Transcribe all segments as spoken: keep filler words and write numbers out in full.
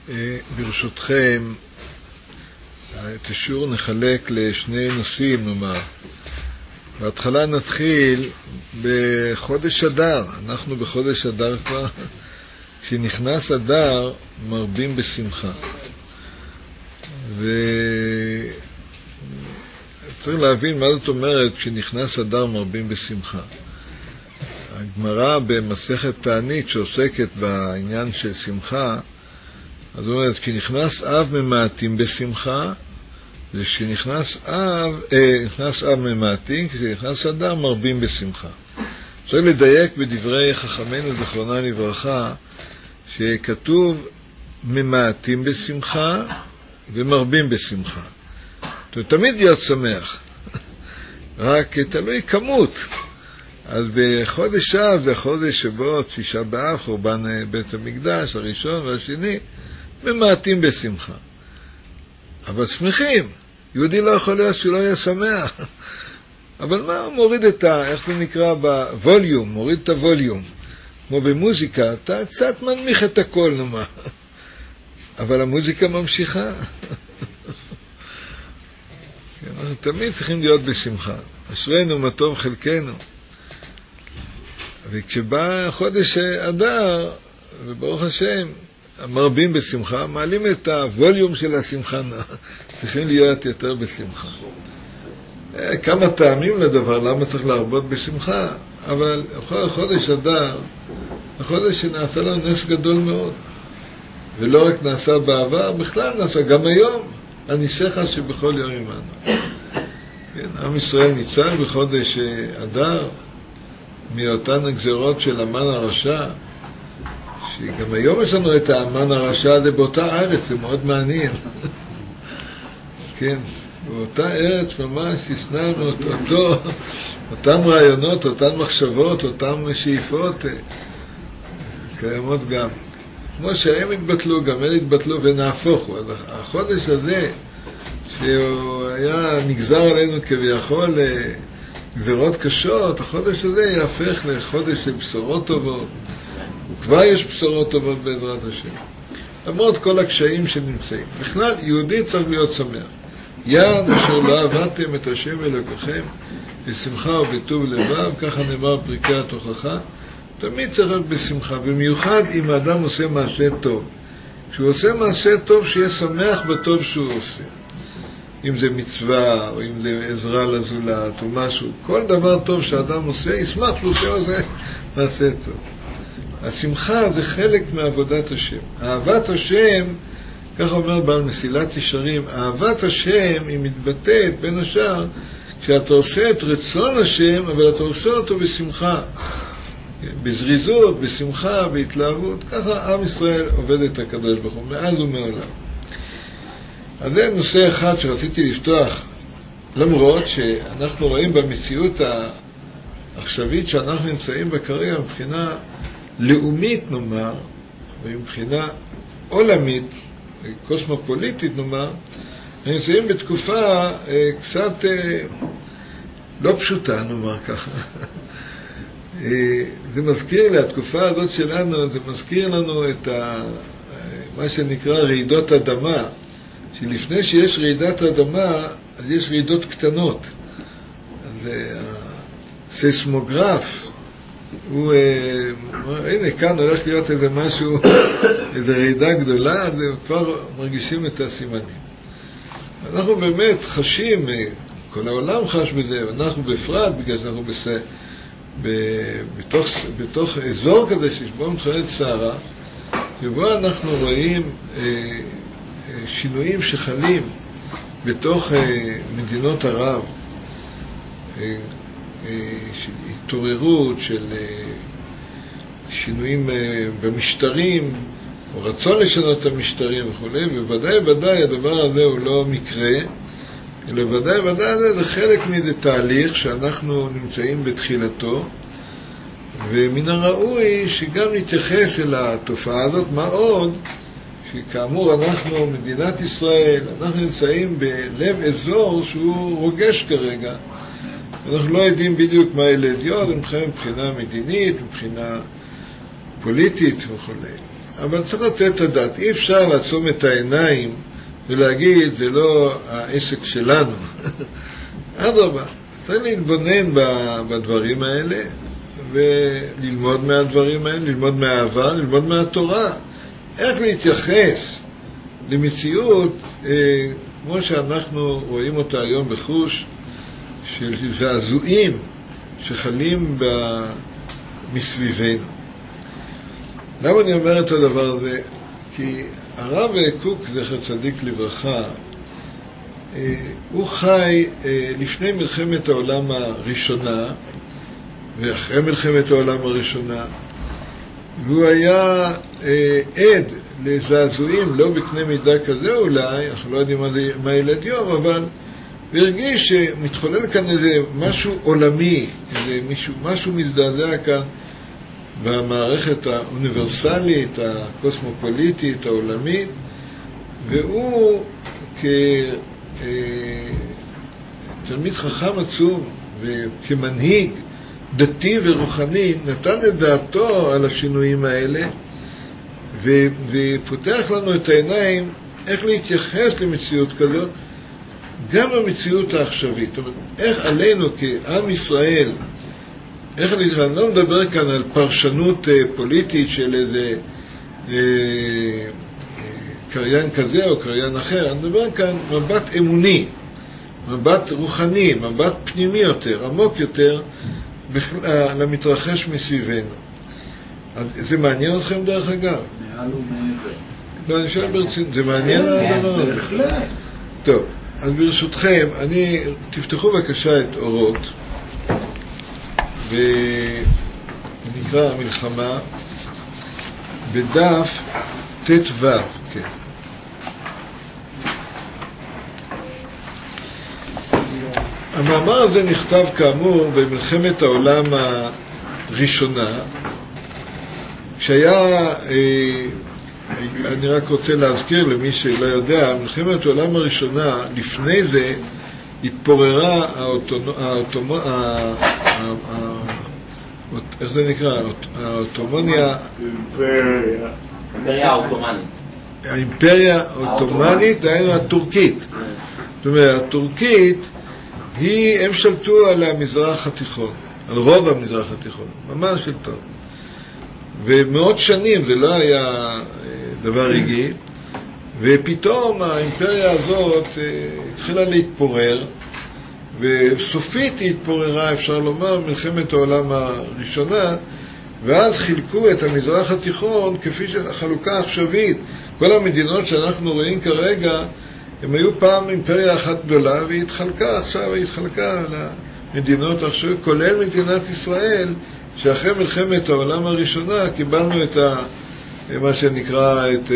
ברשותכם, את השיעור נחלק לשני נושאים, נאמר. בהתחלה נתחיל בחודש אדר. אנחנו בחודש אדר כבר. כשנכנס אדר, מרבים בשמחה. וצריך להבין מה זאת אומרת, כשנכנס אדר מרבים בשמחה. הגמרא במסכת תענית שעוסקת בעניין של שמחה, אז אומרת, כשנכנס אב ממעטים בשמחה, וכשנכנס אב, אה, נכנס אב ממעטים, כשנכנס אדר מרבים בשמחה. צריך לדייק בדברי חכמינו זכרונם לברכה, שכתוב ממעטים בשמחה ומרבים בשמחה. תמיד להיות שמח, רק תלוי כמות. אז בחודש אב זה חודש שבו תשעה באב, חורבן בית המקדש הראשון והשני, ממעטים בשמחה. אבל שמחים, יהודי לא יכול להיות שהוא לא יהיה שמח. אבל מה, מוריד את ה... איך זה נקרא? בווליום, מוריד את הווליום. כמו במוזיקה, אתה קצת מנמיך את הכל, נאמר. אבל המוזיקה ממשיכה. אנחנו תמיד צריכים להיות בשמחה. אשרינו מה טוב חלקנו. וכשבא חודש אדר, וברוך השם, מרבים בשמחה, מעלים את הווליום של השמחה, צריכים להיות יותר בשמחה. כמה טעמים לדבר, למה צריך להרבות בשמחה, אבל חודש אדר, החודש שנעשה לנו נס גדול מאוד, ולא רק נעשה בעבר, בכלל נעשה גם היום, הניסך שבכל יום עמנו. כן, עם ישראל ניצל בחודש אדר, מאותן הגזרות של המן הרשע, שגם היום יש לנו את המן הרשע הזה באותה ארץ, זה מאוד מעניין. כן, באותה ארץ ממש ישננו אותו, אותם רעיונות, אותן מחשבות, אותן שאיפות, קיימות גם. כמו שהם התבטלו, גם הם התבטלו ונהפוכו. החודש הזה, שהוא היה נגזר עלינו כביכול גזרות קשות, החודש הזה יהפך לחודש של בשורות טובות. וכבר יש בשורות טובות בעזרת השם. למרות כל הקשיים שנמצאים. בכלל, יהודי צריך להיות שמח. יד אשר לא עבדתם את השם אלוקיכם, בשמחה ובטוב לבב, ככה נאמר פרקי התוכחה. תמיד צריך להיות בשמחה, במיוחד אם האדם עושה מעשה טוב. כשהוא עושה מעשה טוב, שיהיה שמח בטוב שהוא עושה. אם זה מצווה, או אם זה עזרה לזולת, או משהו. כל דבר טוב שהאדם עושה, ישמח שהוא עושה מעשה טוב. השמחה זה חלק מעבודת השם. אהבת השם, כך אומר בעל מסילת ישרים, אהבת השם היא מתבטאת בין השאר, כשאתה עושה את רצון השם, אבל אתה עושה אותו בשמחה. בזריזות, בשמחה, בהתלהבות. ככה עם ישראל עובד את הקדוש ברוך הוא, מאז ומעולם. אז זה נושא אחד שרציתי לפתוח, למרות שאנחנו רואים במציאות העכשווית שאנחנו נמצאים בה כרגע מבחינה לאומית נאמר, ומבחינה עולמית, קוסמופוליטית נאמר, נמצאים בתקופה אה, קצת אה, לא פשוטה נאמר ככה. אה, זה מזכיר לי, התקופה הזאת שלנו, זה מזכיר לנו את ה, מה שנקרא רעידות אדמה, שלפני שיש רעידת אדמה, אז יש רעידות קטנות. אז הסיסמוגרף, הוא, הנה כאן הולך להיות איזה משהו, איזה רעידה גדולה, אז הם כבר מרגישים את הסימנים. אנחנו באמת חשים, כל העולם חש בזה, ואנחנו בפרט, בגלל שאנחנו בס... ב... בתוך, בתוך אזור כזה שיש בו מתחוללת סערה, שבו אנחנו רואים אה, שינויים שחלים בתוך אה, מדינות ערב, אה, אה, של התעוררות, של אה, שינויים אה, במשטרים, או רצון לשנות את המשטרים וכו'. ובוודאי ודאי הדבר הזה הוא לא מקרה, אלא ודאי ודאי זה חלק מאיזה תהליך שאנחנו נמצאים בתחילתו, ומן הראוי שגם נתייחס אל התופעה הזאת, מה עוד שכאמור אנחנו, מדינת ישראל, אנחנו נמצאים בלב אזור שהוא רוגש כרגע. אנחנו לא יודעים בדיוק מה ילד להיות, מבחינה מדינית, מבחינה פוליטית וכו'. אבל צריך לתת את הדעת. אי אפשר לעצום את העיניים ולהגיד, זה לא העסק שלנו. אדרבה, צריך להתבונן בדברים האלה, וללמוד מהדברים האלה, ללמוד מהעבר, ללמוד מהתורה. איך להתייחס למציאות, אה, כמו שאנחנו רואים אותה היום בחוש, של זעזועים שחלים מסביבנו. למה אני אומר את הדבר הזה? כי הרב קוק, זכר צדיק לברכה, אה, הוא חי אה, לפני מלחמת העולם הראשונה, ואחרי מלחמת העולם הראשונה, והוא היה אה, עד לזעזועים, לא בקנה מידה כזה אולי, אנחנו לא יודעים מה זה, מה ילד יום, אבל הוא הרגיש שמתחולל כאן איזה משהו עולמי, איזה משהו, משהו מזדעזע כאן במערכת האוניברסלית, הקוסמופוליטית, העולמית, והוא כתלמיד חכם עצום וכמנהיג דתי ורוחני נתן את דעתו על השינויים האלה, ופותח לנו את העיניים איך להתייחס למציאות כזאת, גם במציאות העכשווית. זאת אומרת, איך עלינו כעם ישראל, איך אני, אני לא מדבר כאן על פרשנות אה, פוליטית של איזה אה, אה, קריין כזה או קריין אחר, אני מדבר כאן מבט אמוני, מבט רוחני, מבט פנימי יותר, עמוק יותר, בכלל, למתרחש מסביבנו. אז זה מעניין אתכם דרך אגב? מעל ומעבר. לא, אני שואל ברצינות, זה מעניין הדבר הזה? בהחלט. טוב, אז ברשותכם, אני, תפתחו בבקשה את אורות, ונקרא המלחמה, בדף ת' כן. המאמר הזה נכתב כאמור במלחמת העולם הראשונה, כשהיה, אני רק רוצה להזכיר למי שלא יודע, מלחמת העולם הראשונה, לפני זה התפוררה האוטומוניה, איך זה נקרא? האוטומוניה, האימפריה האוטומנית. האימפריה האוטומנית, דהיינו הטורקית. זאת אומרת, הטורקית היא, הם שלטו על המזרח התיכון, על רוב המזרח התיכון, ממש שלטון. ומאות שנים זה לא היה דבר רגעי, ופתאום האימפריה הזאת התחילה להתפורר, וסופית היא התפוררה, אפשר לומר, מלחמת העולם הראשונה, ואז חילקו את המזרח התיכון כפי שהחלוקה עכשווית. כל המדינות שאנחנו רואים כרגע, הם היו פעם אימפריה אחת גדולה, והיא התחלקה, עכשיו היא התחלקה למדינות עכשיו, כולל מדינת ישראל, שאחרי מלחמת העולם הראשונה קיבלנו את ה, מה שנקרא, את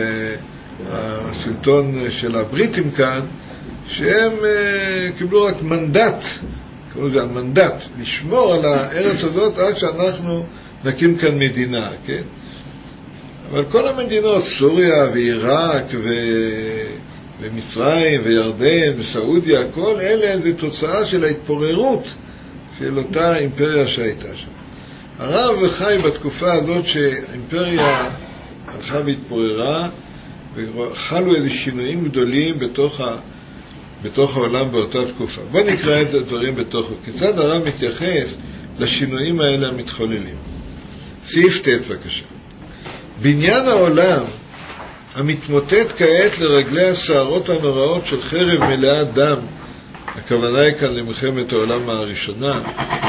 השלטון של הבריטים כאן, שהם קיבלו רק מנדט, קוראים לזה המנדט, לשמור על הארץ הזאת עד שאנחנו נקים כאן מדינה, כן? אבל כל המדינות, סוריה ועיראק ו... ומצרים וירדן וסעודיה, כל אלה זה תוצאה של ההתפוררות של אותה אימפריה שהייתה שם. הרב חי בתקופה הזאת שהאימפריה הלכה והתפוררה, וחלו איזה שינויים גדולים בתוך, ה... בתוך העולם באותה תקופה. בוא נקרא את הדברים בתוכו. כיצד הרב מתייחס לשינויים האלה המתחוללים? סעיף ת' בבקשה. בניין העולם המתמוטט כעת לרגלי הסערות הנוראות של חרב מלאה דם, הכוונה היא כאן למלחמת העולם הראשונה,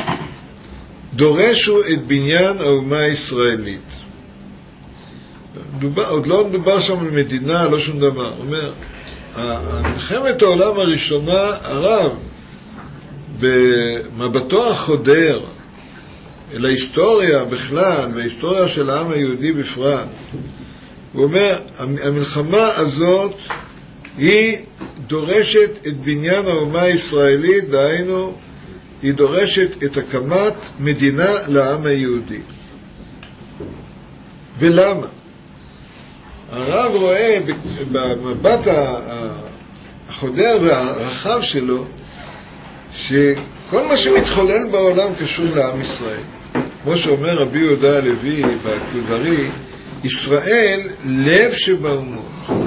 דורשו את בניין האומה הישראלית. דובר, עוד לא מדובר שם על מדינה, לא שום דבר. הוא אומר, מלחמת העולם הראשונה, הרב, במבטו החודר אל ההיסטוריה בכלל, וההיסטוריה של העם היהודי בפרט, הוא אומר, המלחמה הזאת היא דורשת את בניין האומה הישראלית, דהיינו, היא דורשת את הקמת מדינה לעם היהודי. ולמה? הרב רואה במבט החודר והרחב שלו, שכל מה שמתחולל בעולם קשור לעם ישראל. כמו שאומר רבי יהודה הלוי בכוזרי, ישראל לב שבאומות.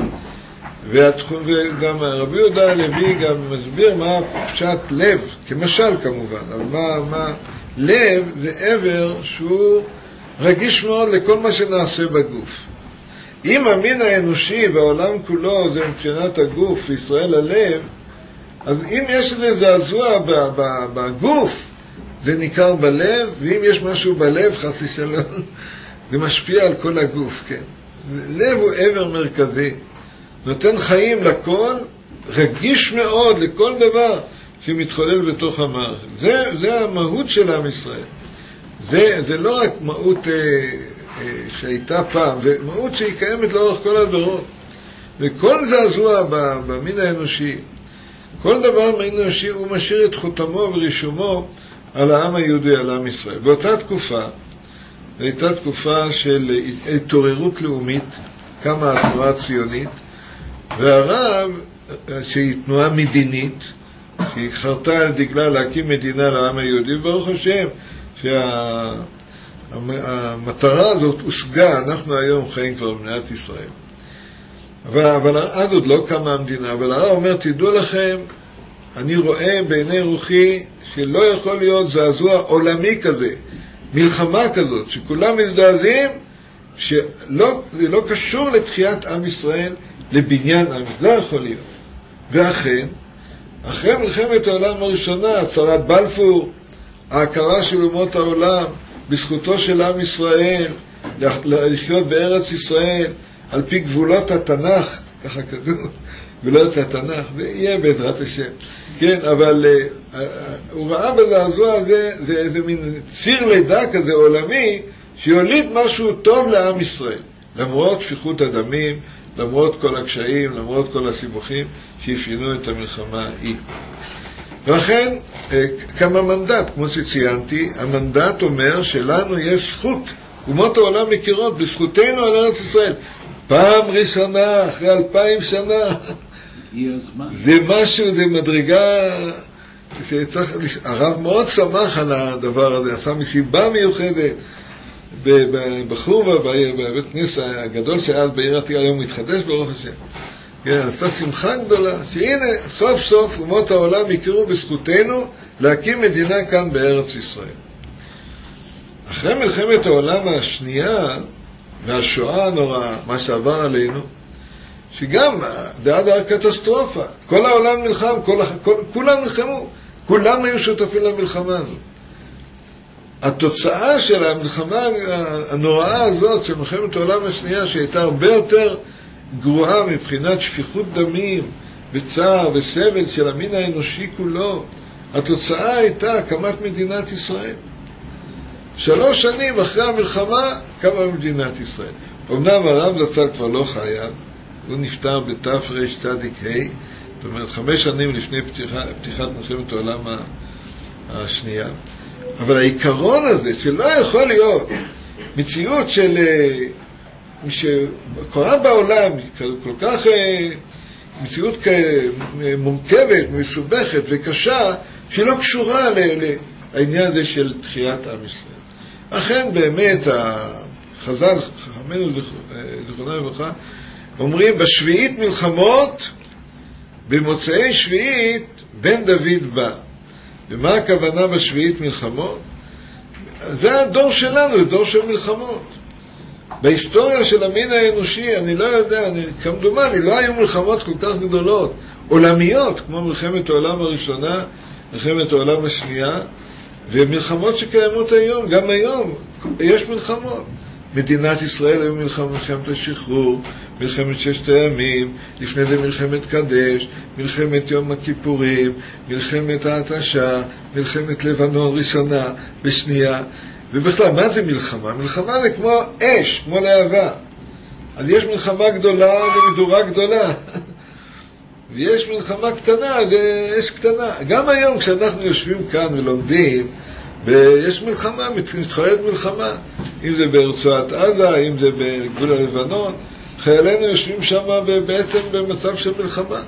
וגם רבי יהודה הלוי גם מסביר מה פשט לב, כמשל כמובן, אבל מה, מה לב זה עבר שהוא רגיש מאוד לכל מה שנעשה בגוף. אם המין האנושי והעולם כולו זה מבחינת הגוף, ישראל הלב, אז אם יש איזה זעזוע בגוף, זה ניכר בלב, ואם יש משהו בלב, חסי שלום, זה משפיע על כל הגוף, כן. לב הוא עבר מרכזי, נותן חיים לכל, רגיש מאוד לכל דבר שמתחולל בתוך המערכת. זה, זה המהות של עם ישראל. זה, זה לא רק מהות אה, אה, שהייתה פעם, זה מהות שהיא קיימת לאורך כל הדורות. וכל זעזוע במין האנושי, כל דבר במין האנושי הוא משאיר את חותמו ורישומו על העם היהודי, על עם ישראל. באותה תקופה, הייתה תקופה של התעוררות לאומית, קמה התנועה הציונית, והרב, שהיא תנועה מדינית, שהיא חרתה על דגלה להקים מדינה לעם היהודי, וברוך השם שהמטרה הזאת הושגה, אנחנו היום חיים כבר במדינת ישראל. אבל, אבל אז עוד לא קמה המדינה, אבל הרב אומר, תדעו לכם, אני רואה בעיני רוחי שלא יכול להיות זעזוע עולמי כזה, מלחמה כזאת, שכולם מזדעזעים, שלא לא קשור לתחיית עם ישראל, לבניין עם, זה לא יכול להיות. ואכן, אחרי מלחמת העולם הראשונה, הצהרת בלפור, ההכרה של אומות העולם, בזכותו של עם ישראל, לחיות בארץ ישראל, על פי גבולות התנ"ך, ככה כתוב, גבולות התנ"ך, זה יהיה בעזרת השם. כן, אבל uh, uh, הוא ראה בזעזוע הזה, זה איזה מין ציר לידה כזה עולמי, שיוליד משהו טוב לעם ישראל, למרות שפיכות הדמים, למרות כל הקשיים, למרות כל הסיבוכים שאפיינו את המלחמה ההיא. ולכן, כמה מנדט, כמו שציינתי, המנדט אומר שלנו יש זכות, אומות העולם מכירות בזכותנו על ארץ ישראל. פעם ראשונה, אחרי אלפיים שנה, זה משהו, זה מדרגה שצריך, הרב מאוד שמח על הדבר הזה, עשה מסיבה מיוחדת, בחורבה, בבית כנסת הגדול שאז בעיר העתיקה, היום מתחדש ברוך השם. כן, עשתה שמחה גדולה, שהנה סוף סוף אומות העולם יכירו בזכותנו להקים מדינה כאן בארץ ישראל. אחרי מלחמת העולם השנייה והשואה הנוראה, מה שעבר עלינו, שגם זה עד הקטסטרופה, כל העולם נלחם, כל, כל, כולם נלחמו, כולם היו שותפים למלחמה הזאת. התוצאה של המלחמה הנוראה הזאת, של מלחמת העולם השנייה, שהייתה הרבה יותר גרועה מבחינת שפיכות דמים וצער וסבל של המין האנושי כולו, התוצאה הייתה הקמת מדינת ישראל. שלוש שנים אחרי המלחמה קמה מדינת ישראל. אמנם הרב זצ"ל כבר לא חיה, הוא נפטר בתרצ"ה, זאת אומרת חמש שנים לפני פתיחת, פתיחת מלחמת העולם השנייה. אבל העיקרון הזה שלא יכול להיות מציאות של שקורה בעולם כל כך מציאות מורכבת, מסובכת וקשה, שלא קשורה לעניין הזה של תחיית עם ישראל. אכן באמת החז"ל, חכמינו זיכרונם לברכה, אומרים בשביעית מלחמות, במוצאי שביעית בן דוד בא. ומה הכוונה בשביעית מלחמות? זה הדור שלנו, זה דור של מלחמות. בהיסטוריה של המין האנושי, אני לא יודע, אני, כמדומני, לא היו מלחמות כל כך גדולות, עולמיות, כמו מלחמת העולם הראשונה, מלחמת העולם השנייה, ומלחמות שקיימות היום, גם היום, יש מלחמות. מדינת ישראל היו מלחמת, מלחמת השחרור, מלחמת ששת הימים, לפני זה מלחמת קדש, מלחמת יום הכיפורים, מלחמת ההתשה, מלחמת לבנון ראשונה ושנייה. ובכלל, מה זה מלחמה? מלחמה זה כמו אש, כמו להבה. אז יש מלחמה גדולה, זה מדורה גדולה. ויש מלחמה קטנה, זה אש קטנה. גם היום כשאנחנו יושבים כאן ולומדים, ויש מלחמה, מתחוללת מלחמה. אם זה ברצועת עזה, אם זה בגבול הלבנון, חיילינו יושבים שם בעצם במצב של מלחמה.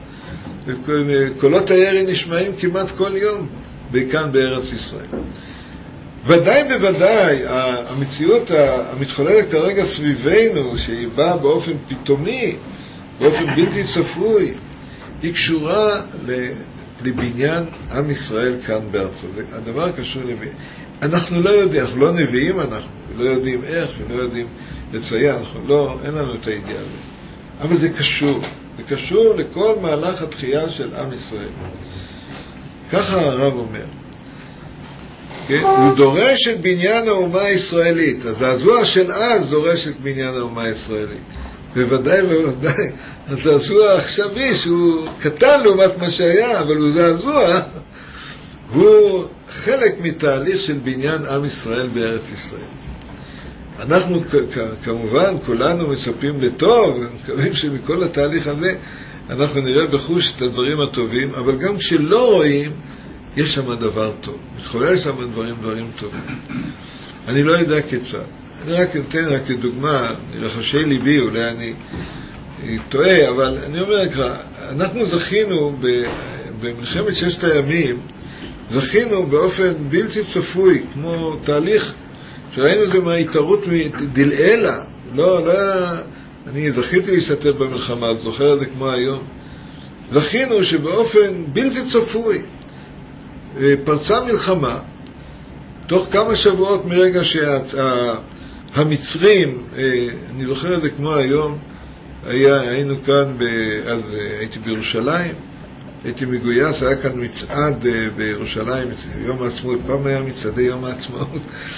קולות הירי נשמעים כמעט כל יום, כאן בארץ ישראל. ודאי בוודאי, המציאות המתחוללת כרגע סביבנו, שהיא באה באופן פתאומי, באופן בלתי צפוי, היא קשורה לבניין עם ישראל כאן בארצו. הדבר קשור לבניין. אנחנו לא יודעים, אנחנו לא נביאים, אנחנו לא יודעים איך ולא יודעים לציין, אנחנו לא, אין לנו את הידיעה הזאת. אבל זה קשור, זה קשור לכל מהלך התחייה של עם ישראל. ככה הרב אומר. כן? הוא דורש את בניין האומה הישראלית. הזעזוע של אז דורש את בניין האומה הישראלית. בוודאי ובוודאי, הזעזוע העכשווי שהוא קטן לעומת מה שהיה, אבל הוא זעזוע, הוא חלק מתהליך של בניין עם ישראל בארץ ישראל. אנחנו כמובן כולנו מצפים לטוב, ומקווים שמכל התהליך הזה אנחנו נראה בחוש את הדברים הטובים, אבל גם כשלא רואים, יש שם דבר טוב. מתחולל שם דברים, דברים טובים. אני לא יודע כיצד. אני רק אתן רק כדוגמה, מרחשי ליבי, אולי אני טועה, אבל אני אומר ככה, אנחנו זכינו במלחמת ששת הימים, זכינו באופן בלתי צפוי, כמו תהליך שראינו זה מההתערות מדלעילה. לא, לא היה, אני זכיתי להשתתף במלחמה, את זוכר את זה כמו היום. זכינו שבאופן בלתי צפוי, פרצה מלחמה, תוך כמה שבועות מרגע שהמצרים, אני זוכר את זה כמו היום, היה, היינו כאן, ב, אז הייתי בירושלים, הייתי מגויס, היה כאן מצעד בירושלים, יום העצמאות, פעם היה מצעדי יום העצמאות.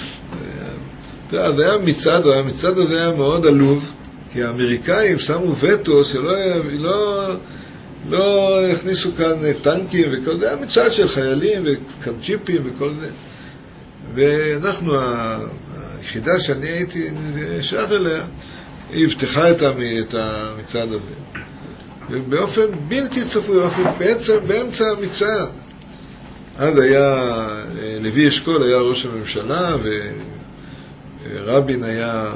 זה היה מצעד, המצעד הזה היה מאוד עלוב, כי האמריקאים שמו וטו שלא לא, לא הכניסו כאן טנקים וכל זה, היה מצעד של חיילים וקנצ'יפים וכל זה. ואנחנו, היחידה שאני הייתי שייך אליה, היא הבטחה את המצעד הזה. ובאופן בלתי צפוי, באופן בעצם באמצע המצעד. אז היה, לוי אשכול היה ראש הממשלה, ורבין היה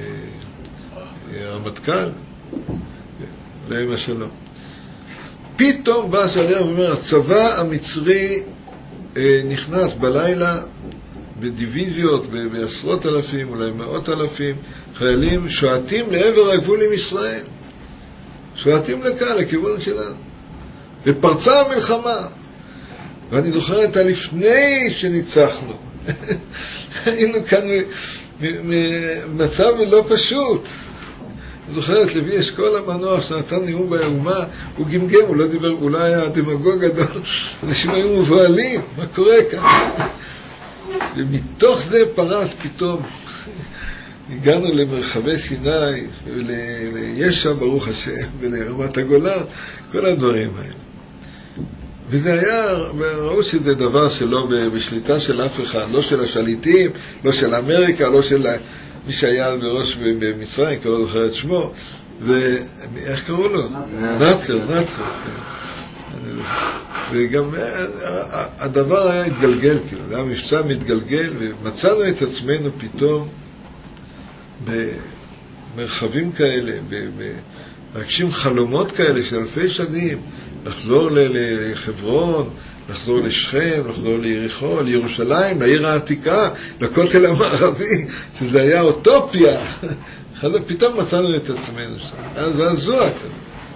רמטכ"ל, לאמא שלו. פתאום בא שליח ואומר, הצבא המצרי נכנס בלילה בדיוויזיות, בעשרות אלפים, אולי מאות אלפים, חיילים שועטים לעבר הגבול עם ישראל. שועטים לכאן, לכיוון שלנו. ופרצה המלחמה. ואני זוכר את הלפני שניצחנו. היינו כאן במצב לא פשוט. אני זוכר את לוי אשכול המנוח שנתן נאום באומה, הוא גמגם, הוא לא דיבר, הוא לא היה דמגוג גדול. אנשים היו מבועלים, מה קורה כאן? ומתוך זה פרס פתאום. הגענו למרחבי סיני, לישע ברוך השם, ולרמת הגולן, כל הדברים האלה. וזה היה, ראו שזה דבר שלא בשליטה של אף אחד, לא של השליטים, לא של אמריקה, לא של מי שהיה בראש במצרים, כבר לא זוכר את שמו, ואיך קראו לו? נאצר, נאצר. וגם הדבר היה התגלגל, כאילו, זה היה מבצע מתגלגל, ומצאנו את עצמנו פתאום במרחבים כאלה, להגשים חלומות כאלה של אלפי שנים, לחזור לחברון, לחזור לשכם, לחזור ליריחו, לירושלים, לעיר העתיקה, לכותל המערבי, שזה היה אוטופיה. פתאום מצאנו את עצמנו שם. אז זה הזוע כזה.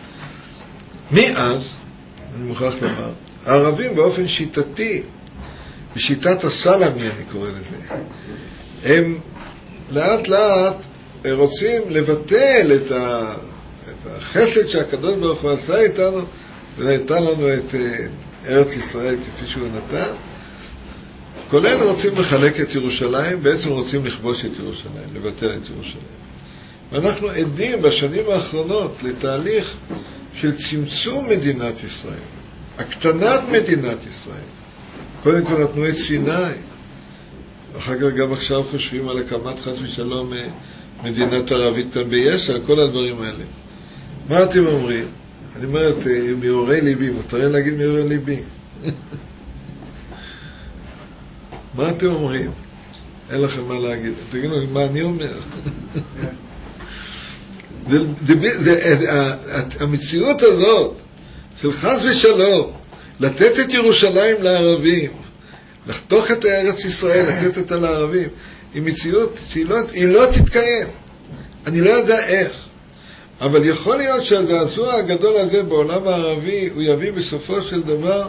מאז, אני מוכרח לומר, הערבים באופן שיטתי, בשיטת הסלאמי אני קורא לזה, הם לאט לאט רוצים לבטל את, ה, את החסד שהקדוש ברוך הוא עשה איתנו, ונתן לנו את ארץ ישראל כפי שהוא נתן. כולל רוצים לחלק את ירושלים, בעצם רוצים לכבוש את ירושלים, לבטל את ירושלים. ואנחנו עדים בשנים האחרונות לתהליך של צמצום מדינת ישראל, הקטנת מדינת ישראל. קודם כל נתנו את סיני, אחר כך גם עכשיו חושבים על הקמת חס ושלום מדינת ערבית כאן ביש"ע, כל הדברים האלה. מה אתם אומרים? אני אומרת, מעוררי ליבי, מותר להגיד מעוררי ליבי. מה אתם אומרים? אין לכם מה להגיד. תגידו, מה אני אומר? זה, זה, זה, המציאות הזאת של חס ושלום, לתת את ירושלים לערבים, לחתוך את ארץ ישראל, לתת אותה לערבים, היא מציאות שהיא לא, היא לא תתקיים. אני לא יודע איך. אבל יכול להיות שהזעזוע הגדול הזה בעולם הערבי, הוא יביא בסופו של דבר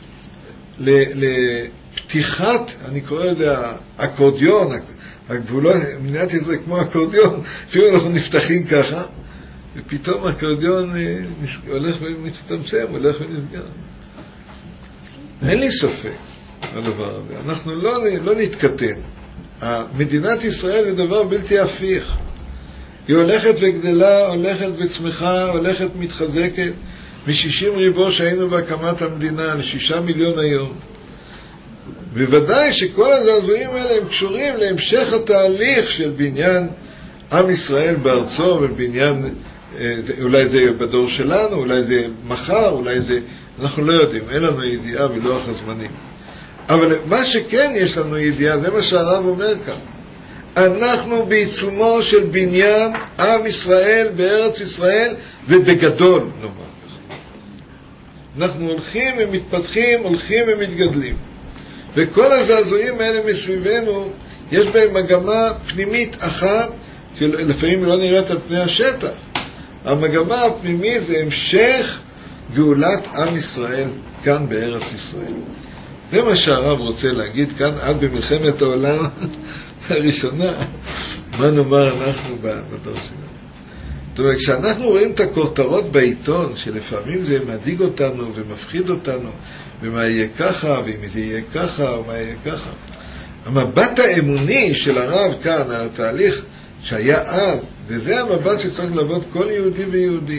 לפתיחת, אני קורא לזה האקורדיון, הגבולות, מדינת ישראל כמו אקורדיון, אפילו אנחנו נפתחים ככה, ופתאום האקורדיון הולך ומצטמצם, הולך ונסגר. אין לי ספק הדבר הזה. אנחנו לא, לא נתקטן. מדינת ישראל זה דבר בלתי הפיך. היא הולכת וגדלה, הולכת וצמחה, הולכת מתחזקת, מ-שישים ריבו שהיינו בהקמת המדינה, ל-שישה מיליון היום. בוודאי שכל הזעזועים האלה הם קשורים להמשך התהליך של בניין עם ישראל בארצו, ובניין, אולי זה בדור שלנו, אולי זה מחר, אולי זה, אנחנו לא יודעים, אין לנו ידיעה בלוח הזמנים. אבל מה שכן יש לנו ידיעה, זה מה שהרב אומר כאן. אנחנו בעיצומו של בניין עם ישראל בארץ ישראל, ובגדול, נאמר ככה. אנחנו הולכים ומתפתחים, הולכים ומתגדלים. וכל הזעזועים האלה מסביבנו, יש בהם מגמה פנימית אחת, שלפעמים לא נראית על פני השטח. המגמה הפנימית זה המשך גאולת עם ישראל כאן בארץ ישראל. זה מה שהרב רוצה להגיד כאן, עד במלחמת העולם הראשונה, מה נאמר אנחנו בדור שלנו. זאת אומרת, כשאנחנו רואים את הכותרות בעיתון, שלפעמים זה מדאיג אותנו ומפחיד אותנו, ומה יהיה ככה, ואם זה יהיה ככה, או מה יהיה ככה. המבט האמוני של הרב כאן על התהליך שהיה אז, וזה המבט שצריך לעבוד כל יהודי ויהודי.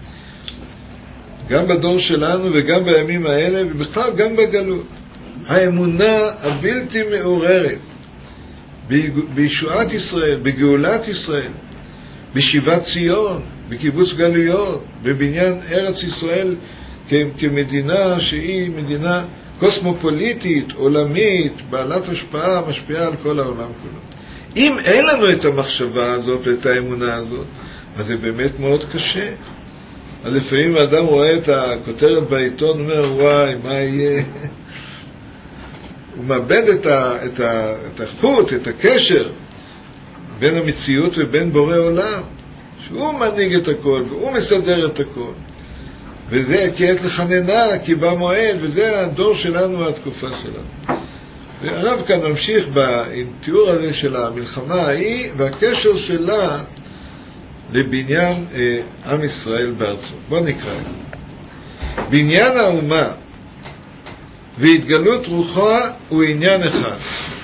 גם בדור שלנו וגם בימים האלה, ובכלל גם בגלות. האמונה הבלתי מעוררת בישועת ישראל, בגאולת ישראל, בשיבת ציון, בקיבוץ גלויות, בבניין ארץ ישראל כמדינה שהיא מדינה קוסמופוליטית, עולמית, בעלת השפעה, משפיעה על כל העולם כולו. אם אין לנו את המחשבה הזאת ואת האמונה הזאת, אז זה באמת מאוד קשה. אז לפעמים האדם רואה את הכותרת בעיתון, אומר, וואי, מה יהיה? הוא מאבד את, ה, את, ה, את החוט, את הקשר בין המציאות ובין בורא עולם, שהוא מנהיג את הכל והוא מסדר את הכל. וזה כי עת לחננה, כי בא מועד, וזה הדור שלנו, התקופה שלנו. והרב כאן ממשיך בתיאור הזה של המלחמה ההיא, והקשר שלה לבניין אה, עם ישראל בארצו. בוא נקרא. בניין האומה והתגלות רוחה הוא עניין אחד.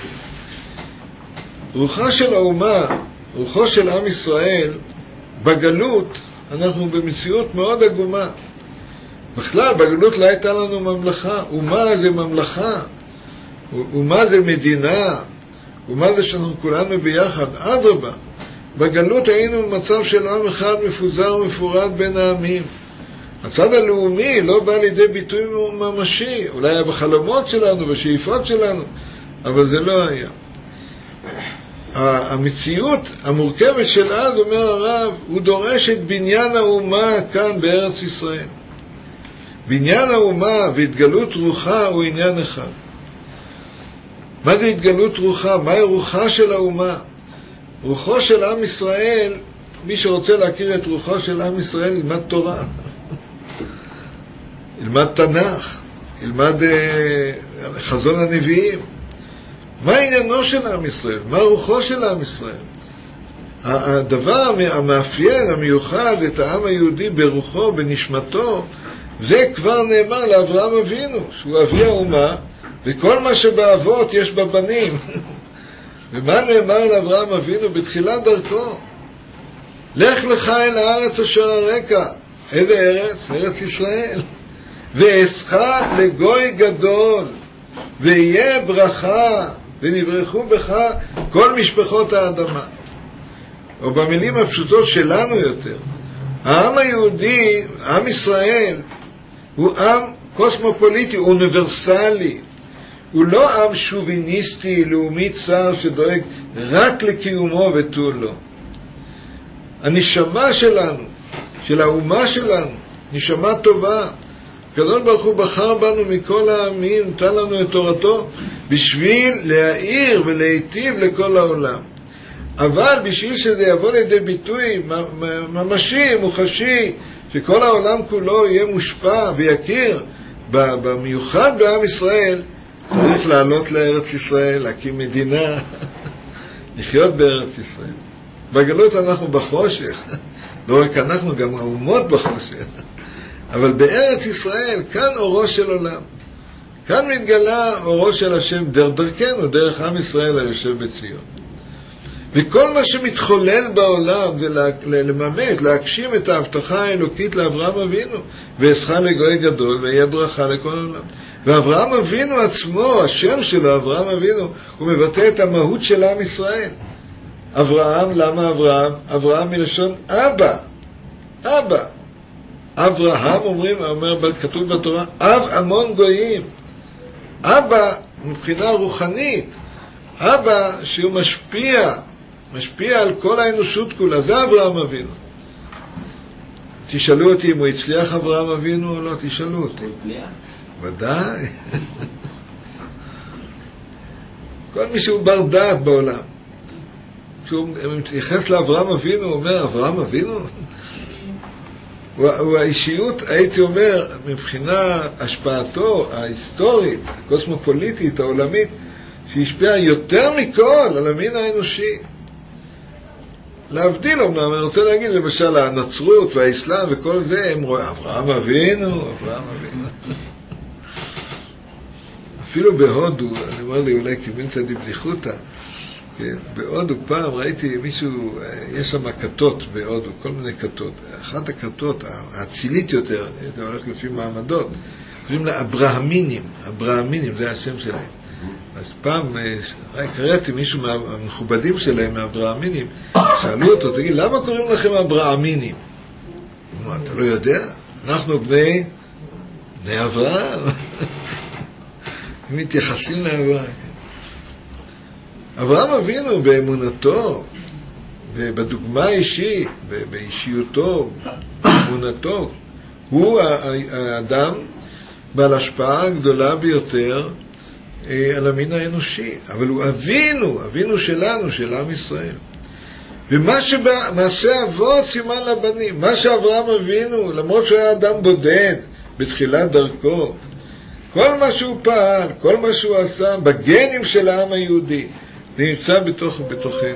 רוחה של האומה, רוחו של עם ישראל, בגלות אנחנו במציאות מאוד עגומה. בכלל, בגלות לא הייתה לנו ממלכה. אומה זה ממלכה. אומה זה מדינה. אומה זה שאנחנו כולנו ביחד. אדרבה. בגלות היינו במצב של עם אחד מפוזר ומפורד בין העמים. הצד הלאומי לא בא לידי ביטוי ממשי. אולי היה בחלומות שלנו, בשאיפות שלנו, אבל זה לא היה. המציאות המורכבת של אז, אומר הרב, הוא דורש את בניין האומה כאן בארץ ישראל. בניין האומה והתגלות רוחה הוא עניין אחד. מה זה התגלות רוחה? מהי רוחה של האומה? רוחו של עם ישראל, מי שרוצה להכיר את רוחו של עם ישראל, ילמד תורה. ילמד תנ"ך, ילמד אה, חזון הנביאים. מה עניינו של עם ישראל? מה רוחו של עם ישראל? הדבר המאפיין, המיוחד את העם היהודי ברוחו, בנשמתו, זה כבר נאמר לאברהם אבינו, שהוא אבי האומה, וכל מה שבאבות יש בבנים. ומה נאמר לאברהם אבינו בתחילת דרכו? לך לך אל הארץ אשר הרקע. איזה ארץ? ארץ ישראל. ואעשך לגוי גדול, ויהיה ברכה, ונברכו בך כל משפחות האדמה. או במילים הפשוטות שלנו יותר, העם היהודי, עם ישראל, הוא עם קוסמופוליטי, אוניברסלי. הוא לא עם שוביניסטי, לאומי צר, שדואג רק לקיומו ותו לא. הנשמה שלנו, של האומה שלנו, נשמה טובה. הקדוש ברוך הוא בחר בנו מכל העמים, נתן לנו את תורתו, בשביל להאיר ולהיטיב לכל העולם. אבל בשביל שזה יבוא לידי ביטוי ממשי, מוחשי, שכל העולם כולו יהיה מושפע ויכיר, במיוחד בעם ישראל, צריך לעלות לארץ ישראל, להקים מדינה, לחיות בארץ ישראל. בגלות אנחנו בחושך, לא רק אנחנו, גם האומות בחושך. אבל בארץ ישראל, כאן אורו של עולם. כאן מתגלה אורו של השם דרכנו, דרך עם ישראל היושב בציון. וכל מה שמתחולל בעולם זה לממש, להגשים את ההבטחה האלוקית לאברהם אבינו, ואעשך לגוי גדול ויהיה ברכה לכל העולם. ואברהם אבינו עצמו, השם שלו, אברהם אבינו, הוא מבטא את המהות של עם ישראל. אברהם, למה אברהם? אברהם מלשון אבא. אבא. אברהם אומרים, אומר, כתוב בתורה, אב המון גויים. אבא מבחינה רוחנית. אבא שהוא משפיע, משפיע על כל האנושות כולה. זה אברהם אבינו. תשאלו אותי אם הוא הצליח אברהם אבינו או לא, תשאלו אותי. הוא הצליח? ודאי. כל מי שהוא בר דעת בעולם. כשהוא מתייחס לאברהם אבינו, הוא אומר, אברהם אבינו? הוא, הוא האישיות, הייתי אומר, מבחינה השפעתו ההיסטורית, הקוסמופוליטית, העולמית, שהשפיעה יותר מכל על המין האנושי. להבדיל אומנם, אני רוצה להגיד, למשל, הנצרות והאסלאם וכל זה, הם רואים, אברהם אבינו, אברהם אבינו. אפילו בהודו, אני אומר לי, אולי קיבלת די בדיחותא, כן? בהודו פעם ראיתי מישהו, יש שם כתות בהודו, כל מיני כתות. אחת הכתות, האצילית יותר, זה הולך לפי מעמדות, קוראים לה אברהמינים, אברהמינים, זה השם שלהם. אז פעם, קראתי מישהו מהמכובדים שלהם, מהאברהמינים, שאלו אותו, תגיד, למה קוראים לכם אברהמינים? מה, אתה לא יודע? אנחנו בני, בני אברהם. הם מתייחסים לאברהם. אברהם אבינו באמונתו, בדוגמה האישית, באישיותו, באמונתו, הוא האדם בעל השפעה הגדולה ביותר על המין האנושי. אבל הוא אבינו, אבינו שלנו, של עם ישראל. ומה שמעשה אבות סימן לבנים, מה שאברהם אבינו, למרות שהוא היה אדם בודד בתחילת דרכו, כל מה שהוא פעל, כל מה שהוא עשה, בגנים של העם היהודי, נמצא בתוך ובתוכנו.